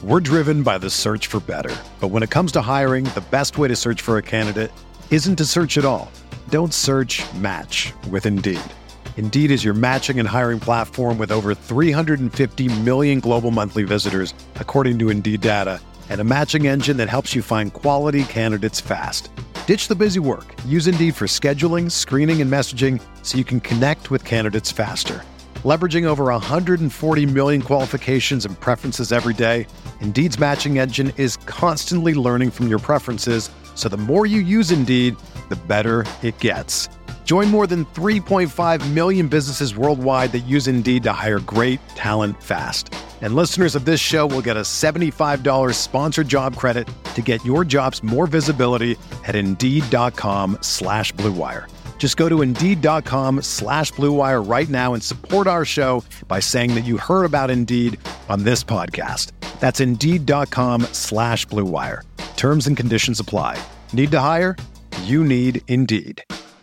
We're driven by the search for better. But when it comes to hiring, the best way to search for a candidate isn't to search at all. Don't search, match with Indeed. Indeed is your matching and hiring platform with over 350 million global monthly visitors, according to Indeed data, and a matching engine that helps you find quality candidates fast. Ditch the busy work. Use Indeed for scheduling, screening, and messaging so you can connect with candidates faster. Leveraging over 140 million qualifications and preferences every day, Indeed's matching engine is constantly learning from your preferences, so the more you use Indeed, the better it gets. Join more than 3.5 million businesses worldwide that use Indeed to hire great talent fast. And listeners of this show will get a $75 sponsored job credit to get your jobs more visibility at Indeed.com/Blue Wire. Just go to Indeed.com/Blue Wire right now and support our show by saying that you heard about Indeed on this podcast. That's Indeed.com/Blue Wire. Terms and conditions apply. Need to hire? You need Indeed.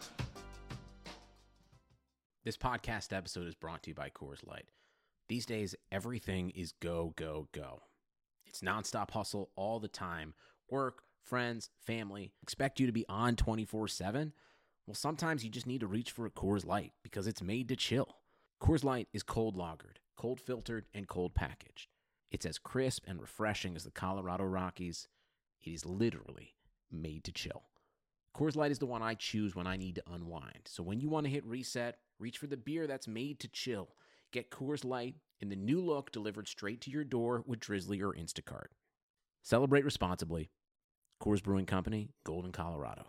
This podcast episode is brought to you by Coors Light. These days, everything is go, go, go. It's nonstop hustle all the time. Work, friends, family, expect you to be on 24/7. Well, sometimes you just need to reach for a Coors Light because it's made to chill. Coors Light is cold lagered, cold filtered, and cold packaged. It's as crisp and refreshing as the Colorado Rockies. It is literally made to chill. Coors Light is the one I choose when I need to unwind. So when you want to hit reset, reach for the beer that's made to chill. Get Coors Light in the new look delivered straight to your door with Drizzly or Instacart. Celebrate responsibly. Coors Brewing Company, Golden, Colorado.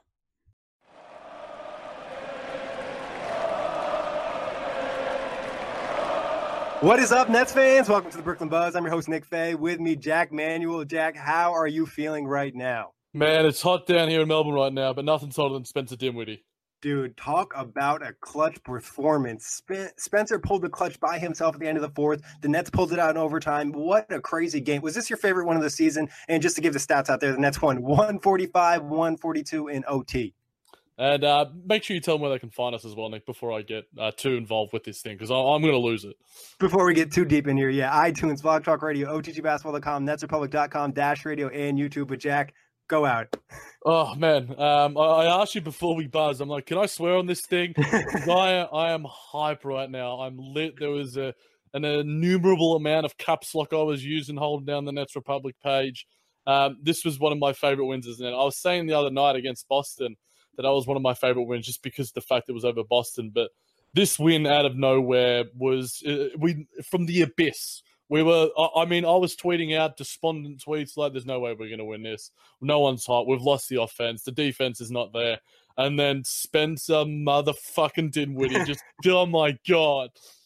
What is up, Nets fans? Welcome to the Brooklyn Buzz. I'm your host, Nick Fay. With me, Jack Manuel. Jack, how are you feeling right now? Man, it's hot down here in Melbourne right now, but nothing's hotter than Spencer Dinwiddie. Dude, talk about a clutch performance. Spencer pulled the clutch by himself at the end of the fourth. The Nets pulled it out in overtime. What a crazy game. Was this your favorite one of the season? And just to give the stats out there, the Nets won 145, 142 in OT. And make sure you tell them where they can find us as well, Nick, before I get too involved with this thing, because I'm going to lose it. Before we get too deep in here, iTunes, Vlog Talk Radio, OTGBasketball.com, NetsRepublic.com, Dash Radio, and YouTube. But Jack, go out. Oh, man. I asked you before we buzz. I'm like, can I swear on this thing? I am hype right now. I'm lit. There was an innumerable amount of caps lock I was using holding down the Nets Republic page. This was one of my favorite wins, isn't it? I was saying the other night against Boston that was one of my favorite wins just because of the fact it was over Boston. But this win out of nowhere was from the abyss. I was tweeting out despondent tweets like, there's no way we're going to win this. No one's hot. We've lost the offense. The defense is not there. And then Spencer motherfucking Dinwiddie just, oh my God.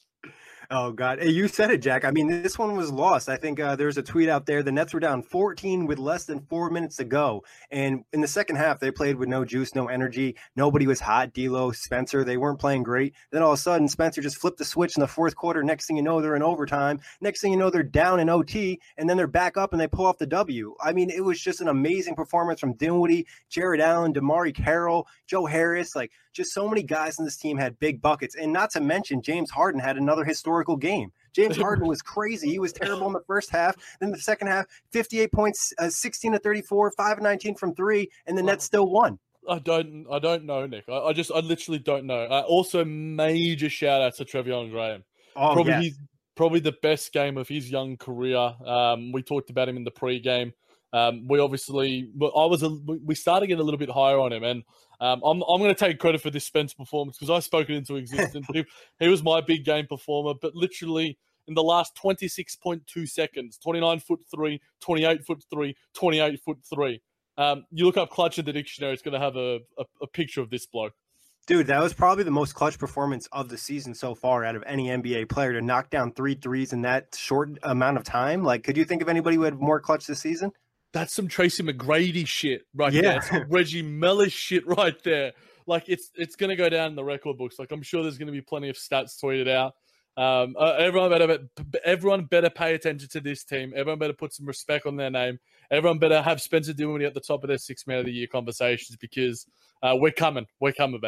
Oh, God. Hey, you said it, Jack. I mean, this one was lost. I think there's a tweet out there. The Nets were down 14 with less than 4 minutes to go. And in the second half, they played with no juice, no energy. Nobody was hot. D'Lo, Spencer, they weren't playing great. Then all of a sudden, Spencer just flipped the switch in the fourth quarter. Next thing you know, they're in overtime. Next thing you know, they're down in OT. And then they're back up and they pull off the W. I mean, it was just an amazing performance from Dinwiddie, Jared Allen, DeMarre Carroll, Joe Harris. Just so many guys in this team had big buckets. And not to mention, James Harden had another historical game. James Harden was crazy. He was terrible in the first half. Then the second half, 58 points, 16 to 34, 5 of 19 from three, and the Nets still won. I don't know, Nick. I literally don't know. Also, major shout out to Treveon Graham. Probably the best game of his young career. We talked about him in the pregame. We started getting a little bit higher on him, and I'm going to take credit for this Spence performance because I spoke it into existence. He was my big game performer, but literally in the last 26.2 seconds, 29'3", 28'3", 28'3". You look up clutch in the dictionary, it's going to have a picture of this bloke. Dude, that was probably the most clutch performance of the season so far out of any NBA player to knock down 3 threes in that short amount of time. Could you think of anybody who had more clutch this season? That's some Tracy McGrady shit right there. It's some Reggie Miller shit right there. It's going to go down in the record books. I'm sure there's going to be plenty of stats tweeted out. Everyone better pay attention to this team. Everyone better put some respect on their name. Everyone better have Spencer Dinwiddie at the top of their 6 man of the year conversations because we're coming. We're coming, baby.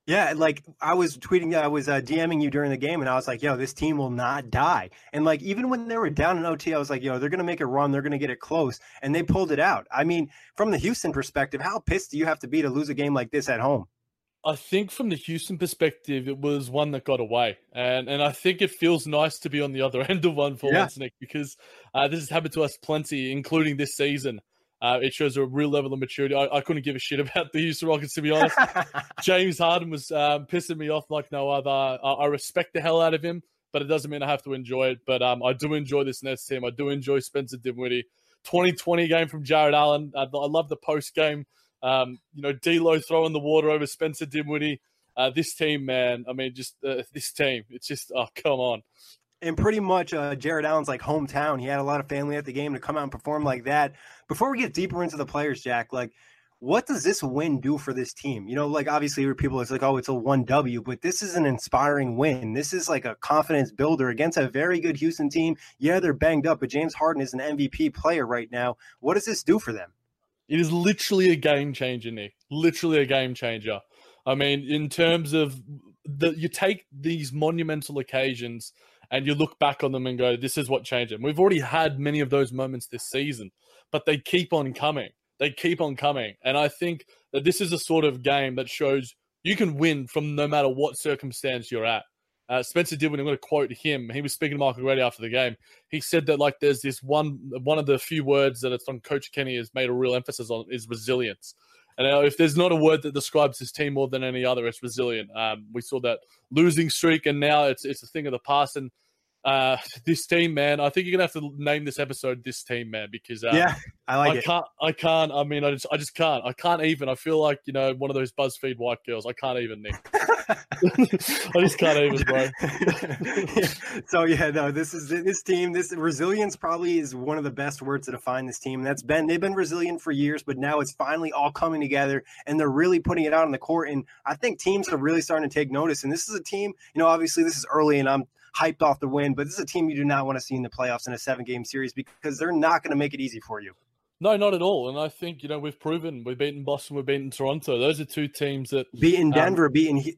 Yeah, like I was tweeting, I was DMing you during the game, and I was like, "Yo, this team will not die." And like even when they were down in OT, I was like, "Yo, they're gonna make a run, they're gonna get it close," and they pulled it out. I mean, from the Houston perspective, how pissed do you have to be to lose a game like this at home? I think from the Houston perspective, it was one that got away, and I think it feels nice to be on the other end of one for once, Nick, because this has happened to us plenty, including this season. It shows a real level of maturity. I couldn't give a shit about the Houston Rockets, to be honest. James Harden was pissing me off like no other. I respect the hell out of him, but it doesn't mean I have to enjoy it. But I do enjoy this Nets team. I do enjoy Spencer Dinwiddie. 2020 game from Jared Allen. I love the post game. D'Lo throwing the water over Spencer Dinwiddie. This team, man. I mean, just this team. It's just, oh, come on. And pretty much Jared Allen's like hometown. He had a lot of family at the game to come out and perform like that. Before we get deeper into the players, Jack, like what does this win do for this team? You know, like obviously people, it's like, oh, it's a 1W, but this is an inspiring win. This is like a confidence builder against a very good Houston team. Yeah, they're banged up, but James Harden is an MVP player right now. What does this do for them? It is literally a game changer, Nick. Literally a game changer. I mean, in terms of you take these monumental occasions and you look back on them and go, this is what changed them. We've already had many of those moments this season, but they keep on coming. They keep on coming. And I think that this is a sort of game that shows you can win from no matter what circumstance you're at. Spencer Dinwiddie, I'm going to quote him. He was speaking to Michael Grady after the game. He said that like there's this one of the few words that it's on Coach Kenny has made a real emphasis on is resilience. And if there's not a word that describes his team more than any other, it's resilient. We saw that losing streak, and now it's a thing of the past. And this team, man, I think you're gonna have to name this episode "This Team," man, because I like it. I can't. I mean, I just can't. I can't even. I feel like one of those BuzzFeed white girls. I can't even, Nick. I just can't even, bro. So yeah, no, this team. This resilience probably is one of the best words to define this team. They've been resilient for years, but now it's finally all coming together, and they're really putting it out on the court. And I think teams are really starting to take notice. And this is a team. Obviously this is early, and I'm hyped off the win, but this is a team you do not want to see in the playoffs in a 7-game series because they're not going to make it easy for you. No, not at all. And I think, we've proven we've beaten Boston, we've beaten Toronto. Those are two teams that beaten Denver,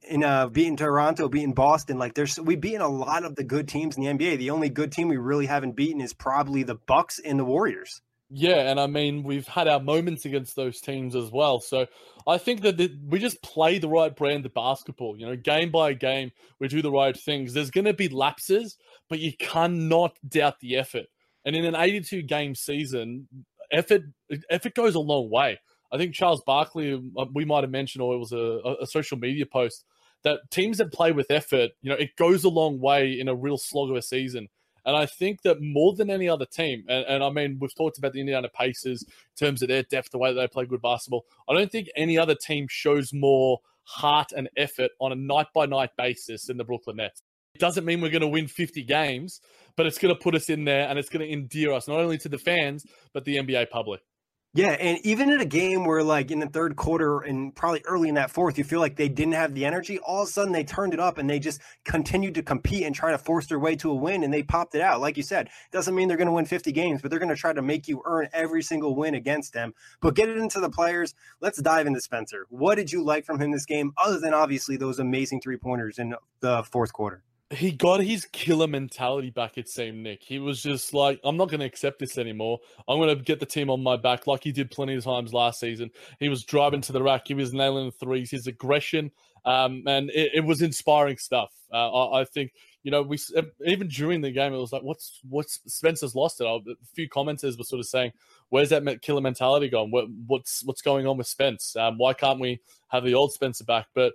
beaten Toronto, beaten Boston. Like we've beaten a lot of the good teams in the NBA. The only good team we really haven't beaten is probably the Bucks and the Warriors. Yeah, and I mean, we've had our moments against those teams as well. So I think that we just play the right brand of basketball. Game by game, we do the right things. There's going to be lapses, but you cannot doubt the effort. And in an 82-game season, effort goes a long way. I think Charles Barkley, we might have mentioned, or it was a social media post, that teams that play with effort, it goes a long way in a real slog of a season. And I think that more than any other team, and I mean, we've talked about the Indiana Pacers in terms of their depth, the way that they play good basketball. I don't think any other team shows more heart and effort on a night-by-night basis than the Brooklyn Nets. It doesn't mean we're going to win 50 games, but it's going to put us in there, and it's going to endear us not only to the fans, but the NBA public. Yeah, and even in a game where, like, in the third quarter and probably early in that fourth, you feel like they didn't have the energy, all of a sudden they turned it up and they just continued to compete and try to force their way to a win, and they popped it out. Like you said, doesn't mean they're going to win 50 games, but they're going to try to make you earn every single win against them. But get it into the players. Let's dive into Spencer. What did you like from him this game, other than obviously those amazing three-pointers in the fourth quarter? He got his killer mentality back, it seemed, Nick. He was just like, I'm not going to accept this anymore. I'm going to get the team on my back like he did plenty of times last season. He was driving to the rack. He was nailing the threes. His aggression, and it was inspiring stuff. I think, we even during the game, it was like, what's Spencer's lost it? A few commenters were sort of saying, where's that killer mentality gone? What's going on with Spence? Why can't we have the old Spencer back? But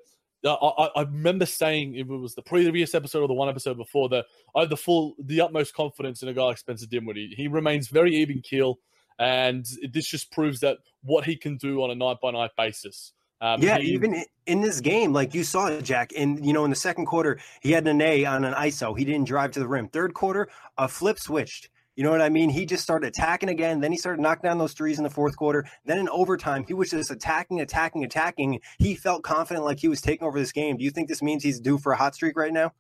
I remember saying, it was the previous episode or the one episode before, that I have the utmost confidence in a guy like Spencer Dinwiddie. He remains very even keel, and this just proves that what he can do on a night-by-night basis. Even in this game, like you saw it, Jack, and in the second quarter, he had an A on an ISO. He didn't drive to the rim. Third quarter, a flip switched. You know what I mean? He just started attacking again. Then he started knocking down those threes in the fourth quarter. Then in overtime, he was just attacking. He felt confident like he was taking over this game. Do you think this means he's due for a hot streak right now?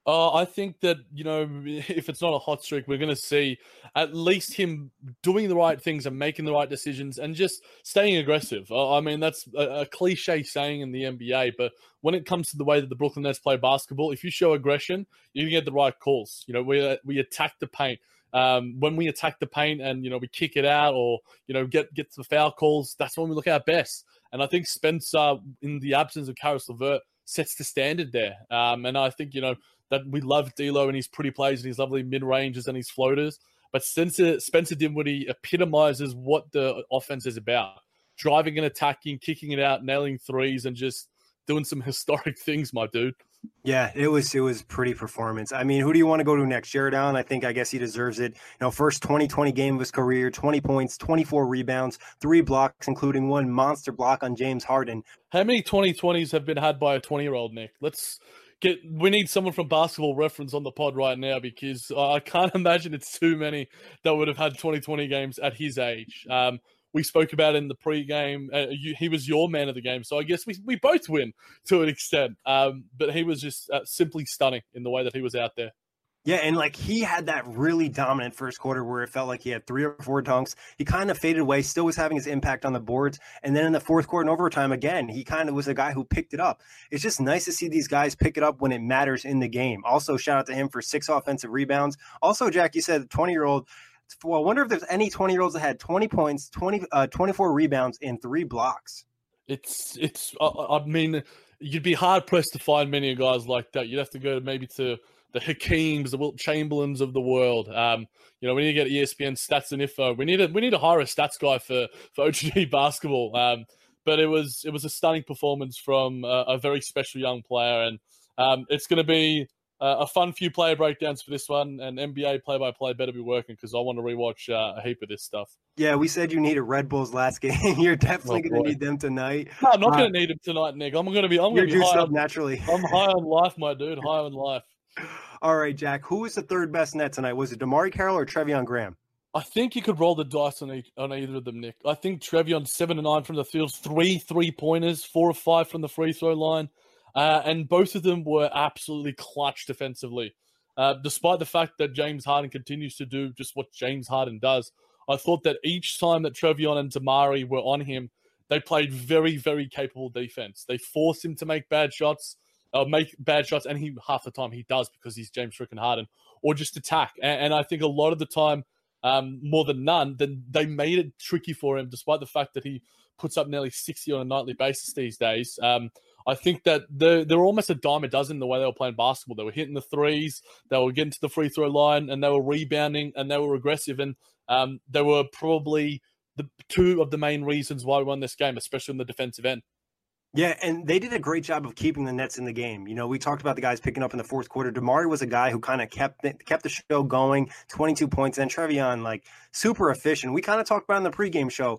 I think that, if it's not a hot streak, we're going to see at least him doing the right things and making the right decisions and just staying aggressive. I mean, that's a cliche saying in the NBA, but when it comes to the way that the Brooklyn Nets play basketball, if you show aggression, you can get the right calls. We attack the paint. When we attack the paint and, we kick it out or, get the foul calls, that's when we look our best. And I think Spencer, in the absence of Caris LeVert, sets the standard there. And I think, that we love D'Lo and his pretty plays and his lovely mid-ranges and his floaters. But Spencer Dinwiddie epitomizes what the offense is about. Driving and attacking, kicking it out, nailing threes, and just doing some historic things, my dude. Yeah, it was pretty performance. I mean, who do you want to go to next? Jared Allen, I guess he deserves it. First 2020 game of his career, 20 points, 24 rebounds, 3 blocks, including 1 monster block on James Harden. How many 2020s have been had by a 20-year-old, Nick? We need someone from Basketball Reference on the pod right now because I can't imagine it's too many that would have had 2020 games at his age. We spoke about it in the pregame. He was your man of the game, so I guess we both win to an extent. But he was just simply stunning in the way that he was out there. Yeah, and he had that really dominant first quarter where it felt like he had 3 or 4 dunks. He kind of faded away, still was having his impact on the boards. And then in the fourth quarter and overtime, again, he kind of was a guy who picked it up. It's just nice to see these guys pick it up when it matters in the game. Also, shout out to him for 6 offensive rebounds. Also, Jack, you said 20-year-old. Well, I wonder if there's any 20-year-olds that had 20 points, 24 rebounds, and 3 blocks. I mean, you'd be hard-pressed to find many guys like that. You'd have to go maybe to the Hakeems, the Wilt Chamberlains of the world. We need to get ESPN stats and info. We need to hire a stats guy for OGG basketball. But it was a stunning performance from a very special young player, and it's going to be a fun few player breakdowns for this one, and NBA play-by-play better be working because I want to rewatch a heap of this stuff. Yeah, we said you needed Red Bulls last game. You're definitely going to need them tonight. No, I'm not going to need them tonight, Nick. I'm going to be high up naturally. I'm high on life, my dude. High on life. All right, Jack. Who was the third best net tonight? Was it DeMarre Carroll or Treveon Graham? I think you could roll the dice on either of them, Nick. I think Treveon 7 of 9 from the field, 3 3-pointers, 4 of 5 from the free throw line. And both of them were absolutely clutch defensively. Despite the fact that James Harden continues to do just what James Harden does, I thought that each time that Treveon and DeMarre were on him, they played very, very capable defense. They forced him to make bad shots, and half the time he does because he's James freaking Harden, or just attack. And I think a lot of the time, more than none, then they made it tricky for him, despite the fact that he puts up nearly 60 on a nightly basis these days. I think that they're almost a dime a dozen the way they were playing basketball. They were hitting the threes, they were getting to the free throw line, and they were rebounding, and they were aggressive. And they were probably the 2 of the main reasons why we won this game, especially in the defensive end. Yeah, and they did a great job of keeping the Nets in the game. We talked about the guys picking up in the fourth quarter. DeMarre was a guy who kind of kept the show going, 22 points. And Treveon, super efficient. We kind of talked about in the pregame show,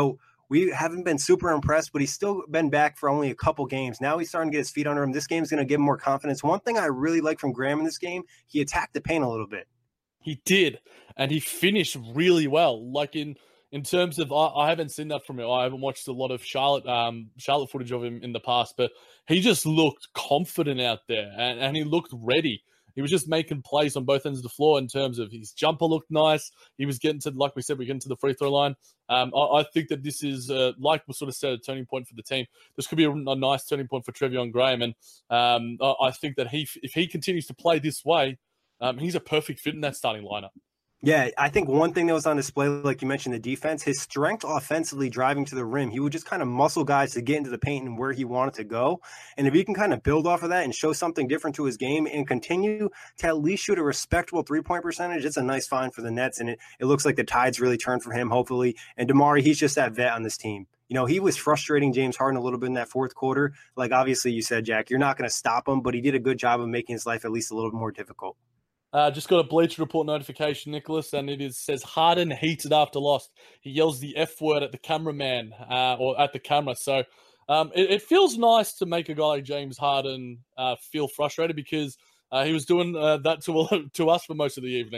we haven't been super impressed, but he's still been back for only a couple games. Now he's starting to get his feet under him. This game's going to give him more confidence. One thing I really like from Graham in this game, he attacked the paint a little bit. He did, and he finished really well. In terms of, I haven't seen that from him. I haven't watched a lot of Charlotte footage of him in the past, but he just looked confident out there, and he looked ready. He was just making plays on both ends of the floor in terms of his jumper looked nice. He was getting to, like we said, we're getting to the free throw line. I think that this is, like we sort of said, a turning point for the team. This could be a nice turning point for Treveon Graham. And I think that if he continues to play this way, he's a perfect fit in that starting lineup. Yeah, I think one thing that was on display, like you mentioned, the defense, his strength offensively driving to the rim. He would just kind of muscle guys to get into the paint and where he wanted to go. And if he can kind of build off of that and show something different to his game and continue to at least shoot a respectable three-point percentage, it's a nice find for the Nets. And it looks like the tide's really turned for him, hopefully. And DeMarre, he's just that vet on this team. He was frustrating James Harden a little bit in that fourth quarter. Obviously, you said, Jack, you're not going to stop him, but he did a good job of making his life at least a little bit more difficult. Just got a Bleacher Report notification, Nicholas, and says Harden heated after loss. He yells the F word at the cameraman or at the camera. So it feels nice to make a guy like James Harden feel frustrated because he was doing that to us for most of the evening.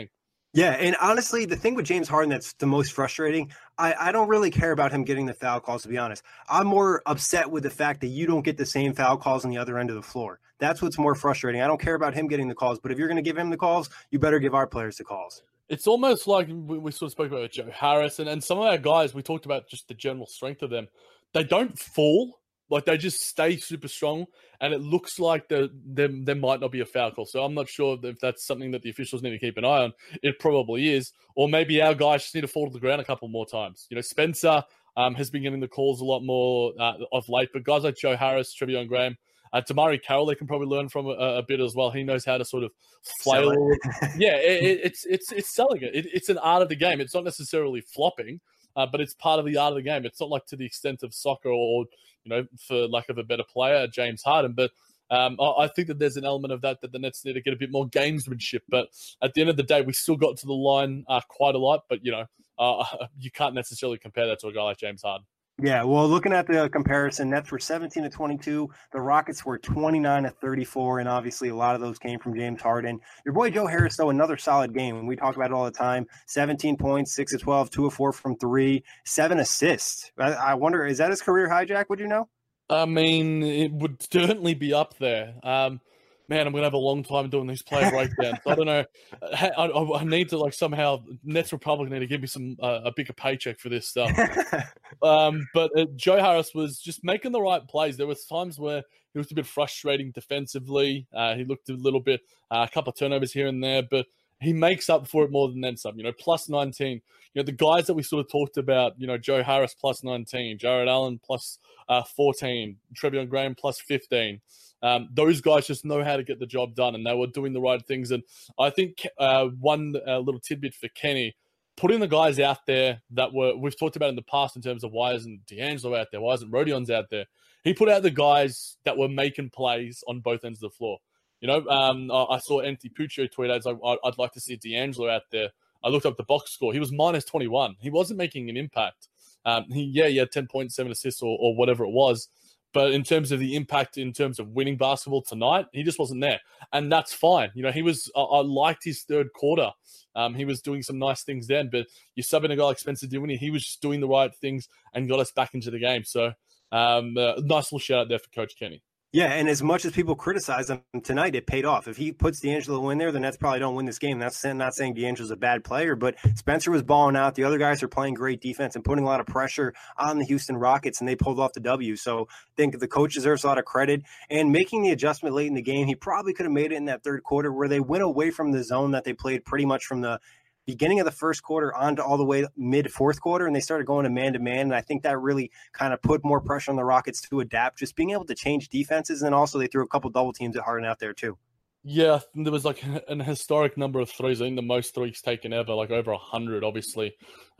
Yeah, and honestly, the thing with James Harden that's the most frustrating, I don't really care about him getting the foul calls, to be honest. I'm more upset with the fact that you don't get the same foul calls on the other end of the floor. That's what's more frustrating. I don't care about him getting the calls, but if you're going to give him the calls, you better give our players the calls. It's almost like we sort of spoke about Joe Harris and some of our guys, we talked about just the general strength of them. They don't fall. Like, they just stay super strong, and it looks like there might not be a foul call. So I'm not sure if that's something that the officials need to keep an eye on. It probably is. Or maybe our guys just need to fall to the ground a couple more times. Spencer has been getting the calls a lot more of late, but guys like Joe Harris, Trevion Graham, Damari Carroll, they can probably learn from a bit as well. He knows how to sort of flail. Yeah, it's selling it. It's an art of the game. It's not necessarily flopping, but it's part of the art of the game. It's not like to the extent of soccer or for lack of a better player, James Harden. But I think that there's an element of that the Nets need to get a bit more gamesmanship. But at the end of the day, we still got to the line quite a lot. But, you can't necessarily compare that to a guy like James Harden. Yeah, well, looking at the comparison, Nets were 17-22. The Rockets were 29-34, and obviously a lot of those came from James Harden. Your boy Joe Harris, though, another solid game. We talk about it all the time. 17 points, 6 of 12, 2 of 4 from 3, 7 assists. I wonder, is that his career high, Jack? Would you know? I mean, it would certainly be up there. Man, I'm going to have a long time doing these player breakdowns. I don't know. I need to somehow Nets Republic need to give me a bigger paycheck for this stuff. But Joe Harris was just making the right plays. There was times where he was a bit frustrating defensively. He looked a little bit, a couple of turnovers here and there, but he makes up for it more than then some. Plus 19. The guys that we sort of talked about, Joe Harris plus 19, Jared Allen plus 14, Trevion Graham plus 15. Those guys just know how to get the job done, and they were doing the right things. And I think one little tidbit for Kenny, putting the guys out there that we've talked about in the past in terms of why isn't D'Angelo out there, why isn't Rodion's out there? He put out the guys that were making plays on both ends of the floor. I saw Anthony Puccio tweet out, I'd like to see D'Angelo out there. I looked up the box score. He was minus 21. He wasn't making an impact. He had 10.7 assists or whatever it was. But in terms of the impact, in terms of winning basketball tonight, he just wasn't there. And that's fine. He was, I liked his third quarter. He was doing some nice things then, but you sub in a guy like Spencer Dinwiddie, he was just doing the right things and got us back into the game. So nice little shout out there for Coach Kenny. Yeah, and as much as people criticize him tonight, it paid off. If he puts D'Angelo in there, the Nets probably don't win this game. That's not saying D'Angelo's a bad player, but Spencer was balling out. The other guys are playing great defense and putting a lot of pressure on the Houston Rockets, and they pulled off the W. So I think the coach deserves a lot of credit. And making the adjustment late in the game, he probably could have made it in that third quarter where they went away from the zone that they played pretty much from the beginning of the first quarter on to all the way mid fourth quarter, and they started going to man-to-man, and I think that really kind of put more pressure on the Rockets to adapt, just being able to change defenses, and also they threw a couple double teams at Harden out there too. Yeah, there was an historic number of threes. I think the most threes taken ever, over 100, obviously.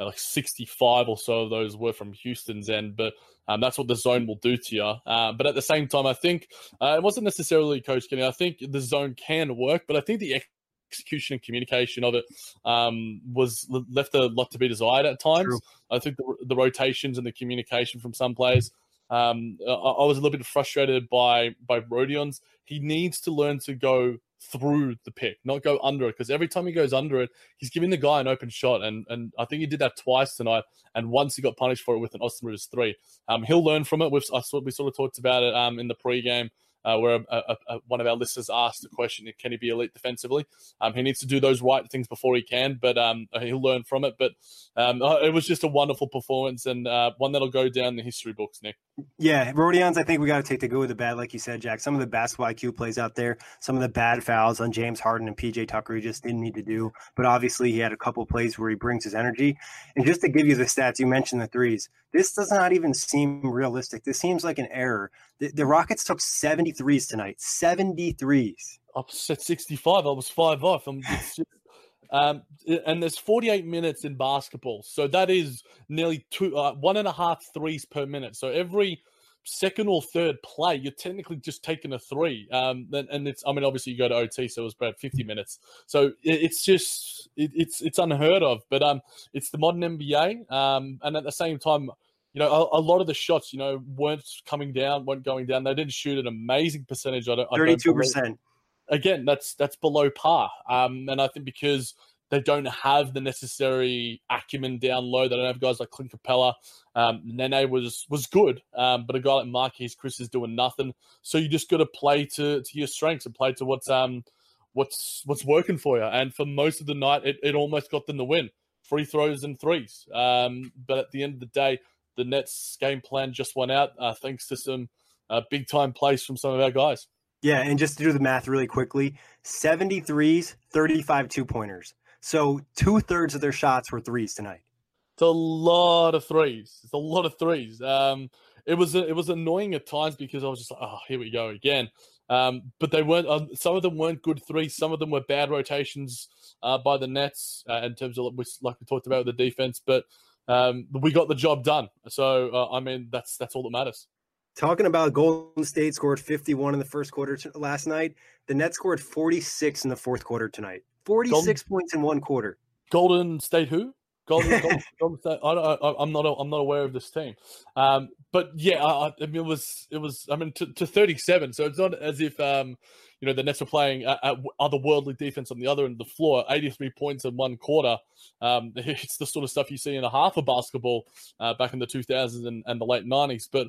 65 or so of those were from Houston's end, but that's what the zone will do to you. But at the same time, I think it wasn't necessarily Coach Kenny. I think the zone can work, but I think the execution and communication of it was left a lot to be desired at times. True. I think the rotations and the communication from some players, I was a little bit frustrated by Rodion's. He needs to learn to go through the pick, not go under it, because every time he goes under it, he's giving the guy an open shot, and I think he did that twice tonight, and once he got punished for it with an Austin Rivers 3. He'll learn from it. We sort of talked about it in the pregame, where one of our listeners asked the question, can he be elite defensively? He needs to do those right things before he can, but he'll learn from it. But it was just a wonderful performance, and one that'll go down the history books, Nick. Yeah, Rodion's, I think we got to take the good with the bad, like you said, Jack. Some of the basketball IQ plays out there, some of the bad fouls on James Harden and PJ Tucker he just didn't need to do. But obviously he had a couple of plays where he brings his energy. And just to give you the stats, you mentioned the threes. This does not even seem realistic. This seems like an error. The Rockets took 73s tonight. 73s. I said 65. I was 5 off. And there's 48 minutes in basketball. So that is nearly 1.5 threes per minute. So every second or third play, you're technically just taking a three. And it's, obviously you go to OT, so it was about 50 minutes. So it's just, it's unheard of, but it's the modern NBA. And at the same time, a lot of the shots, weren't going down. They didn't shoot an amazing percentage. 32%. Again, that's below par. And I think because They don't have the necessary acumen down low. They don't have guys like Clint Capella. Nene was good, but a guy like Marquise Chris is doing nothing. So you just got to play to your strengths and play to what's working for you. And for most of the night, it almost got them the win. Free throws and threes. But at the end of the day, the Nets game plan just went out thanks to some big-time plays from some of our guys. Yeah, and just to do the math really quickly, 73s, 35 two-pointers. So 2/3 of their shots were threes tonight. It's a lot of threes. It was annoying at times because I was just like, oh, here we go again. But they weren't. Some of them weren't good threes. Some of them were bad rotations by the Nets in terms of like we talked about with the defense. But we got the job done. So I mean, that's all that matters. Talking about Golden State scored 51 in the first quarter last night. The Nets scored 46 in the fourth quarter tonight. 46 points in one quarter. Golden State who? Golden State. I'm not aware of this team. But yeah, I mean, it was to 37. So it's not as if the Nets were playing otherworldly defense on the other end of the floor. 83 points in one quarter. It's the sort of stuff you see in a half of basketball back in the 2000s and the late 90s. But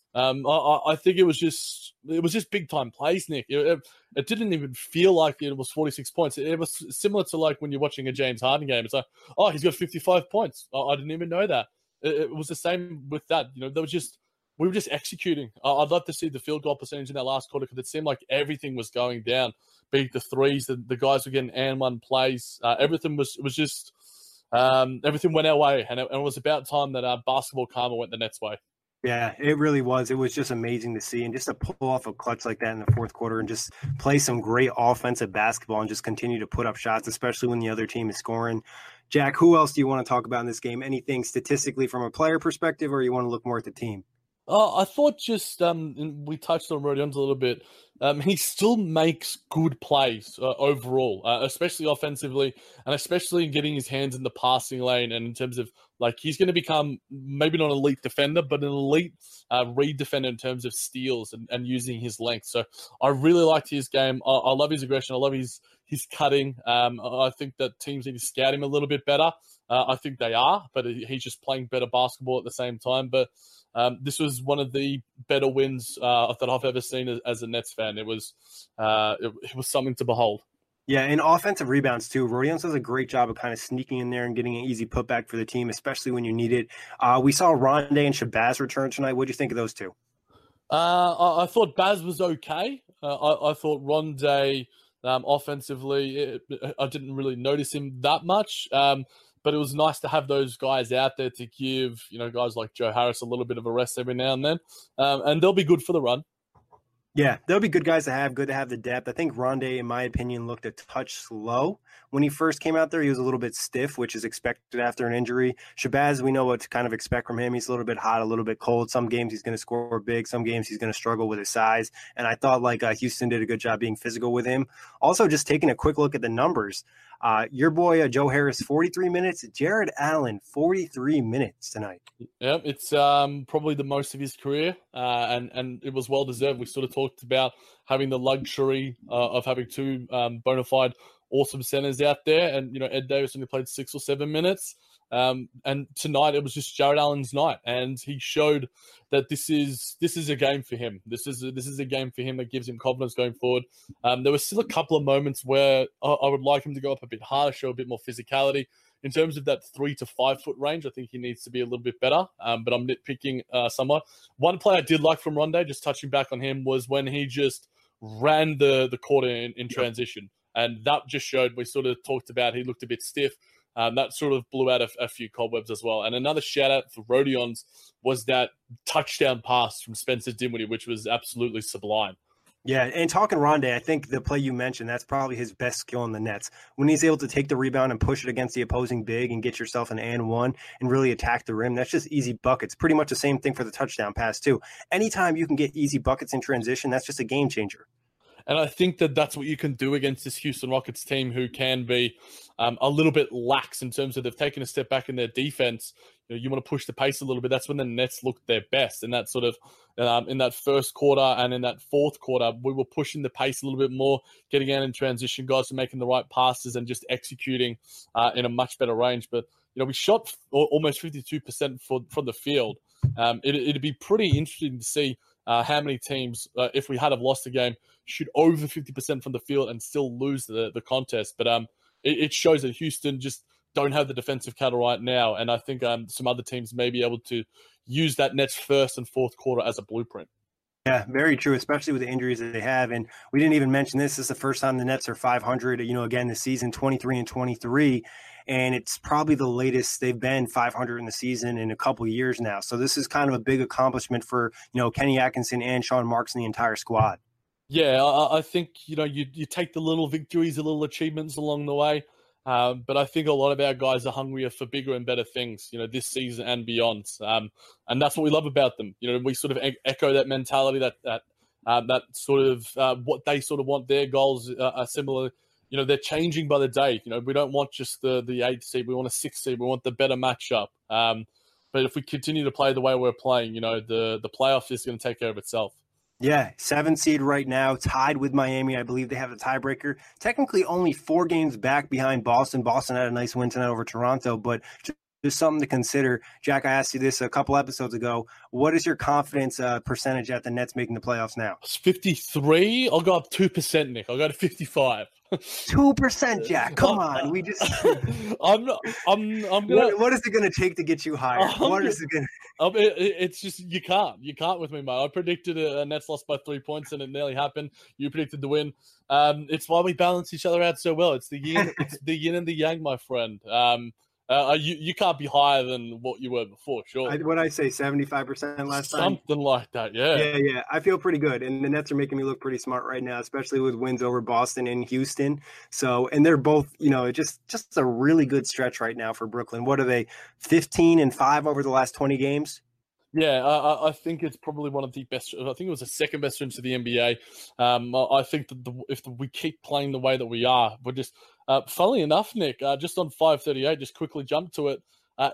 I think it was just big time plays, Nick. It didn't even feel like it was 46 points. It was similar to like when you're watching a James Harden game. It's like, oh, he's got 55 points. I didn't even know that. It was the same with that. We were just executing. I'd love to see the field goal percentage in that last quarter because it seemed like everything was going down. Beat the threes, the guys were getting and one plays. Everything was just everything went our way, and it was about time that basketball karma went the Nets' way. Yeah, it really was. It was just amazing to see, and just to pull off a clutch like that in the fourth quarter and just play some great offensive basketball and just continue to put up shots, especially when the other team is scoring. Jack, who else do you want to talk about in this game? Anything statistically from a player perspective, or you want to look more at the team? I thought just we touched on Rodions a little bit. He still makes good plays overall, especially offensively, and especially in getting his hands in the passing lane. And in terms of like, he's going to become maybe not an elite defender, but an elite read defender in terms of steals and using his length. So I really liked his game. I love his aggression. I love his cutting. I think that teams need to scout him a little bit better. I think they are, but he's just playing better basketball at the same time. But this was one of the better wins that I've ever seen as a Nets fan. It was something to behold. Yeah, and offensive rebounds too. Rodions does a great job of kind of sneaking in there and getting an easy putback for the team, especially when you need it. We saw Rondé and Shabazz return tonight. What do you think of those two? I thought Baz was okay. I thought Rondé offensively, I didn't really notice him that much. But it was nice to have those guys out there to give, guys like Joe Harris a little bit of a rest every now and then. And they'll be good for the run. Yeah, they'll be good guys to have. Good to have the depth. I think Rondé, in my opinion, looked a touch slow when he first came out there. He was a little bit stiff, which is expected after an injury. Shabazz, we know what to kind of expect from him. He's a little bit hot, a little bit cold. Some games he's going to score big. Some games he's going to struggle with his size. And I thought Houston did a good job being physical with him. Also, just taking a quick look at the numbers. Your boy, Joe Harris, 43 minutes. Jared Allen, 43 minutes tonight. Yeah, it's probably the most of his career, and it was well-deserved. We sort of talked about having the luxury of having two bona fide awesome centers out there, and Ed Davis only played 6 or 7 minutes. And tonight it was just Jared Allen's night, and he showed that this is a game for him. This is a game for him that gives him confidence going forward. There were still a couple of moments where I would like him to go up a bit harder, show a bit more physicality. In terms of that 3 to 5 foot range, I think he needs to be a little bit better. But I'm nitpicking somewhat. One play I did like from Rondé, just touching back on him, was when he just ran the court in transition. And that just showed, we sort of talked about, he looked a bit stiff. That sort of blew out a few cobwebs as well. And another shout out for Rodions was that touchdown pass from Spencer Dinwiddie, which was absolutely sublime. Yeah, and talking Rondé, I think the play you mentioned, that's probably his best skill in the Nets. When he's able to take the rebound and push it against the opposing big and get yourself an and one and really attack the rim, that's just easy buckets. Pretty much the same thing for the touchdown pass too. Anytime you can get easy buckets in transition, that's just a game changer. And I think that that's what you can do against this Houston Rockets team, who can be a little bit lax in terms of they've taken a step back in their defense. You want to push the pace a little bit. That's when the Nets looked their best. And that sort of in that first quarter and in that fourth quarter, we were pushing the pace a little bit more, getting out in transition. Guys were making the right passes and just executing in a much better range. But we shot almost 52% from the field. It'd be pretty interesting to see how many teams, if we had have lost the game, shoot over 50% from the field and still lose the contest. But it shows that Houston just don't have the defensive cattle right now. And I think some other teams may be able to use that Nets first and fourth quarter as a blueprint. Yeah, very true, especially with the injuries that they have. And we didn't even mention this. This is the first time the Nets are 500, again, this season, 23-23. And it's probably the latest they've been 500 in the season in a couple of years now. So this is kind of a big accomplishment for, Kenny Atkinson and Sean Marks and the entire squad. Yeah, I think, you take the little victories, the little achievements along the way. But I think a lot of our guys are hungrier for bigger and better things, this season and beyond. And that's what we love about them. We sort of echo that mentality, that sort of what they sort of want. Their goals are similar. They're changing by the day. We don't want just the 8th seed. We want a 6th seed. We want the better matchup. But if we continue to play the way we're playing, the playoff is going to take care of itself. Yeah, 7th seed right now, tied with Miami. I believe they have the tiebreaker. Technically only 4 games back behind Boston. Boston had a nice win tonight over Toronto, but just something to consider. Jack, I asked you this a couple episodes ago. What is your confidence percentage at the Nets making the playoffs now? It's 53. I'll go up 2%, Nick. I'll go to 55. 2%, Jack. Come on. We just. I'm gonna. What is it going to take to get you higher? What is it going to? It's just you can't with me, mate. I predicted a Nets loss by 3 points, and it nearly happened. You predicted the win. It's why we balance each other out so well. It's the yin and the yang, my friend. You can't be higher than what you were before, sure. What I say, 75% last time? Something like that, yeah. Yeah. I feel pretty good. And the Nets are making me look pretty smart right now, especially with wins over Boston and Houston. So, and they're both, just a really good stretch right now for Brooklyn. What are they, 15-5 over the last 20 games? Yeah, I think it's probably one of the best. I think it was the second best stretch of the NBA. I think that if we keep playing the way that we are, we're just. Funnily enough, Nick, just on 538, just quickly jump to it.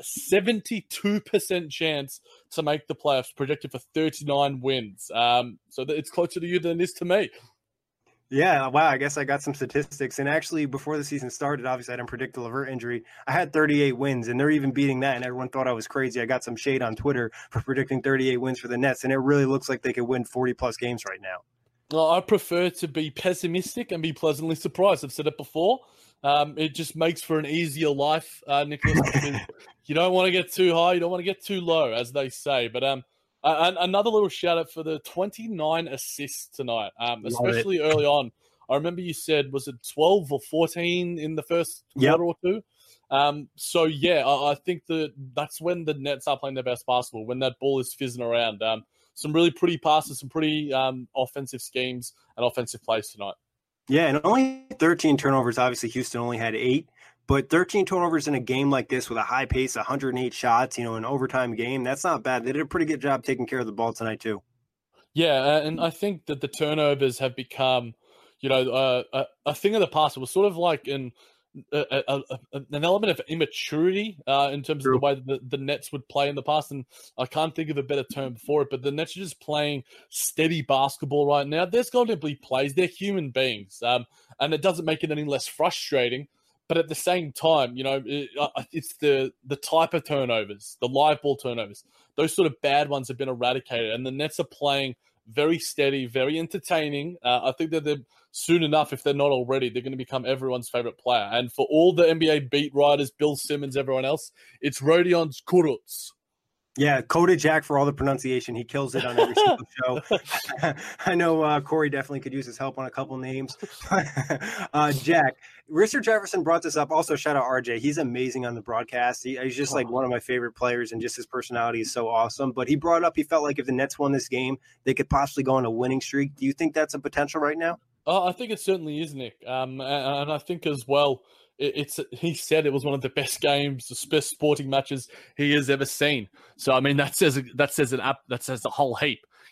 72% chance to make the playoffs, projected for 39 wins. So it's closer to you than it is to me. Yeah, wow, I guess I got some statistics. And actually, before the season started, obviously I didn't predict the LeVert injury. I had 38 wins, and they're even beating that, and everyone thought I was crazy. I got some shade on Twitter for predicting 38 wins for the Nets, and it really looks like they could win 40-plus games right now. Well, I prefer to be pessimistic and be pleasantly surprised. I've said it before. It just makes for an easier life, Nicholas. You don't want to get too high. You don't want to get too low, as they say. But another little shout out for the 29 assists tonight, especially early on. I remember you said, was it 12 or 14 in the first quarter or two? So, yeah, I think that's when the Nets are playing their best basketball, when that ball is fizzing around. Some really pretty passes, some pretty offensive schemes and offensive plays tonight. Yeah, and only 13 turnovers. Obviously, Houston only had 8. But 13 turnovers in a game like this with a high pace, 108 shots, an overtime game, that's not bad. They did a pretty good job taking care of the ball tonight, too. Yeah, and I think that the turnovers have become, a thing of the past. It was sort of like an element of immaturity in terms of the way that the Nets would play in the past. And I can't think of a better term for it, but the Nets are just playing steady basketball right now. There's going to be plays. They're human beings. And it doesn't make it any less frustrating. But at the same time, it's the type of turnovers, the live ball turnovers. Those sort of bad ones have been eradicated. And the Nets are playing very steady, very entertaining. I think that they're soon enough, if they're not already, they're going to become everyone's favorite player. And for all the NBA beat writers, Bill Simmons, everyone else, it's Rodion Kurucs. Yeah, Coda Jack for all the pronunciation. He kills it on every single show. I know Corey definitely could use his help on a couple names. Jack, Richard Jefferson brought this up. Also, shout out RJ. He's amazing on the broadcast. He's just like one of my favorite players, and just his personality is so awesome. But he brought up he felt like if the Nets won this game, they could possibly go on a winning streak. Do you think that's a potential right now? I think it certainly is, Nick. And I think as well, he said it was one of the best games, the best sporting matches he has ever seen. So I mean that says a whole heap.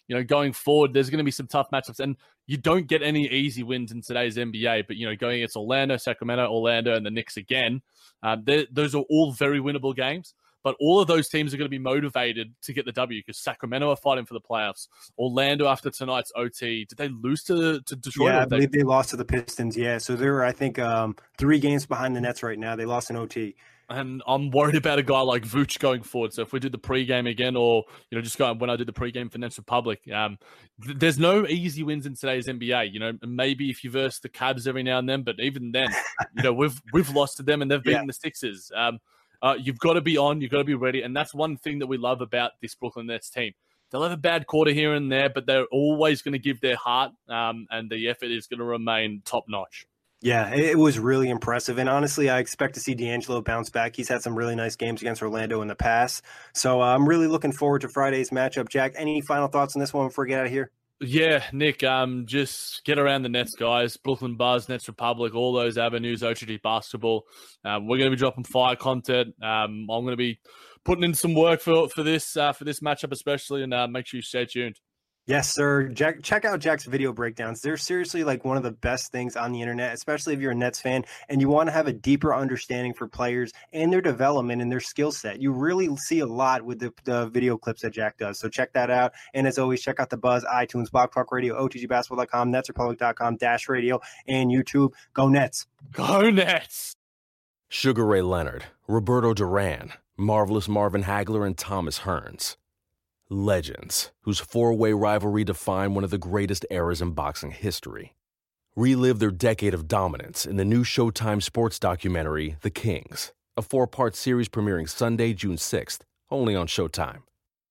going forward, there's going to be some tough matchups, and you don't get any easy wins in today's NBA. But, going against Orlando, Sacramento, Orlando, and the Knicks again, those are all very winnable games. But all of those teams are going to be motivated to get the W because Sacramento are fighting for the playoffs. Orlando, after tonight's OT, did they lose to Detroit? Yeah, I believe they lost to the Pistons. Yeah, so they're, I think, 3 games behind the Nets right now. They lost in OT. And I'm worried about a guy like Vooch going forward. So if we do the pregame again, or just when I did the pregame for Nets Republic, there's no easy wins in today's NBA. Maybe if you verse the Cavs every now and then, but even then, we've lost to them and they've beaten the Sixers. You've got to be on, you've got to be ready, and that's one thing that we love about this Brooklyn Nets team. They'll have a bad quarter here and there, but they're always going to give their heart, and the effort is going to remain top notch. Yeah, it was really impressive. And honestly, I expect to see D'Angelo bounce back. He's had some really nice games against Orlando in the past. So I'm really looking forward to Friday's matchup. Jack, any final thoughts on this one before we get out of here? Yeah, Nick, just get around the Nets, guys. Brooklyn Buzz, Nets Republic, all those avenues, OTG Basketball. We're going to be dropping fire content. I'm going to be putting in some work for this matchup especially, and make sure you stay tuned. Yes, sir. Jack, check out Jack's video breakdowns. They're seriously like one of the best things on the internet, especially if you're a Nets fan and you want to have a deeper understanding for players and their development and their skill set. You really see a lot with the video clips that Jack does. So check that out. And as always, check out the Buzz, iTunes, Block Talk Radio, OTGBasketball.com, NetsRepublic.com, -radio, and YouTube. Go Nets. Go Nets. Sugar Ray Leonard, Roberto Duran, Marvelous Marvin Hagler, and Thomas Hearns. Legends, whose 4-way rivalry defined one of the greatest eras in boxing history. Relive their decade of dominance in the new Showtime sports documentary, The Kings, a 4-part series premiering Sunday, June 6th, only on Showtime.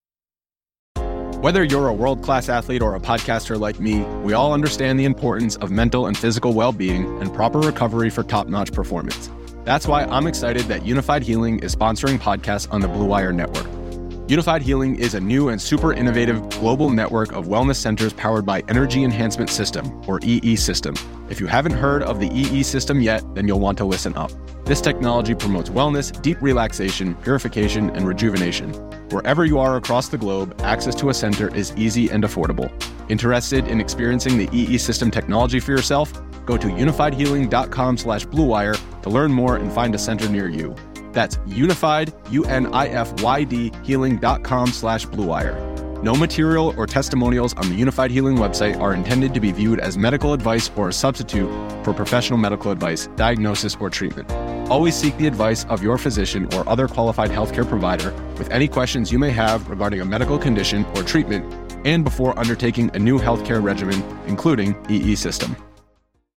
Whether you're a world-class athlete or a podcaster like me, we all understand the importance of mental and physical well-being and proper recovery for top-notch performance. That's why I'm excited that Unified Healing is sponsoring podcasts on the Blue Wire Network. Unified Healing is a new and super innovative global network of wellness centers powered by Energy Enhancement System, or EE System. If you haven't heard of the EE System yet, then you'll want to listen up. This technology promotes wellness, deep relaxation, purification, and rejuvenation. Wherever you are across the globe, access to a center is easy and affordable. Interested in experiencing the EE System technology for yourself? Go to unifiedhealing.com/bluewire to learn more and find a center near you. That's unified, UNIFYD, healing.com/bluewire. No material or testimonials on the Unified Healing website are intended to be viewed as medical advice or a substitute for professional medical advice, diagnosis, or treatment. Always seek the advice of your physician or other qualified healthcare provider with any questions you may have regarding a medical condition or treatment and before undertaking a new healthcare regimen, including EE System.